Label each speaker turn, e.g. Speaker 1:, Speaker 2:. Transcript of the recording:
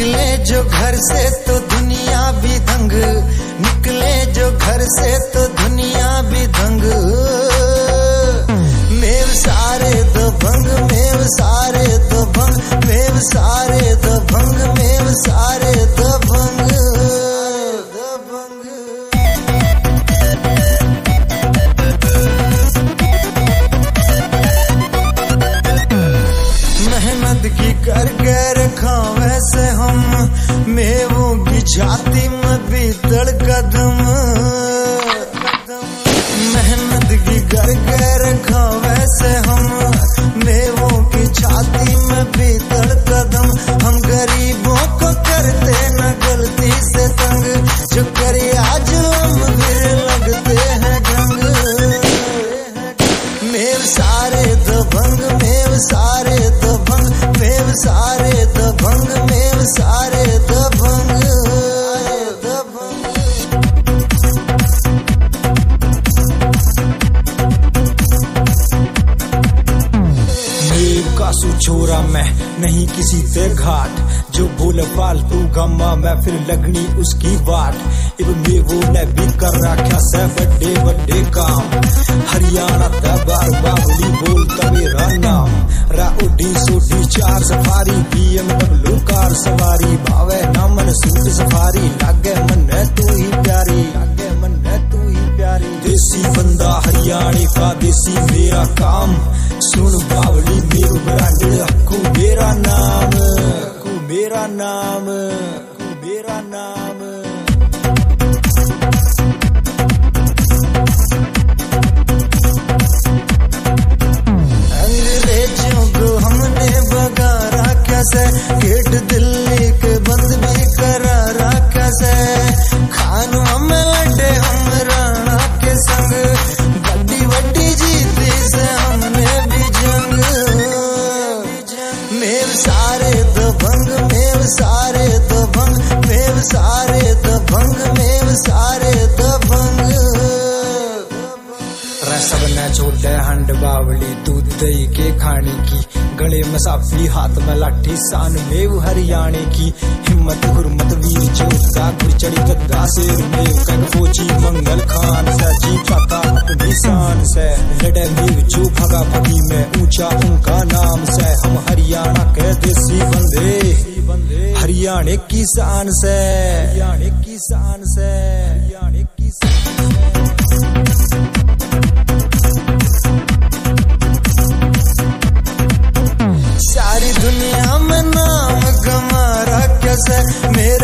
Speaker 1: निकले जो घर से तो दुनिया भी दंग, निकले जो घर से तो दुनिया भी दंग। मेव सारे दबंग, मेव सारे दबंग, मेव सारे दबंग, मेव सारे दबंग। मेहनत की करके रखा वैसे हम, मेवों की छाती में बीतड़ कदम। मेहनत की करके रखा वैसे हम, मेवों की छाती में बीतड़ कदम। हम गरीबों को करते न गलती से तंग, जो करे आज हम फिर लगते हैं गंग। मेव सारे दबंग, मेव सारे दबंग, मेव सारे दबंग, मेव सारे दबंग।
Speaker 2: मेव का छोरा मैं नहीं किसी ते घाट, जो बोले फालतू गम्मा मैं फिर लगनी उसकी वाट। इब मेवो ने भी कर रखा से बड़े बड़े काम, हरियाणा ते बार बाबली बोलता मेरा नाम। राउडी सोडी चार सफारी, BMW कार सवारी, भावे ना मन सूट सफारी, लागे मन तू ही प्यारी, लागे मन तू ही प्यारी। देसी बंदा हरियाणी का देसी मेरा काम, सुन बावली मेरू ब्रांडेड हक्कू मेरा नाम, हक्कू मेरा नाम, हक्कू मेरा नाम।
Speaker 1: अंग्रेजों को हमने भगा रखा से, गेट दिल्ली के बंद भी करा रखा से। खानों में लड़े हम राणा के संग, बड़ी बड़ी जीती से हमने भी जंग। मेव सारे दबंग, मेव सारे दबंग, मेव सारे दबंग, मेव सारे दबंग।
Speaker 2: सब न छोड़े हंड बावली दूध दही के खाने की, गले में साफी हाथ में लाठी शान मेव हरियाणे की। हिम्मत हुर्मत वीर जोधा गुरचड़ी गद्दा शेर मेव कन फौजी मंगल खान से, जी पाता अपनी शान से। लड़े मेव जो भगा भगी में ऊंचा उनका नाम से। हम हरियाणा के देसी बंदे, हरियाणे की शान से, हरियाणे की शान से, हरियाणे की शान से।
Speaker 1: सारी दुनिया में नाम कमा रखा से, मेरे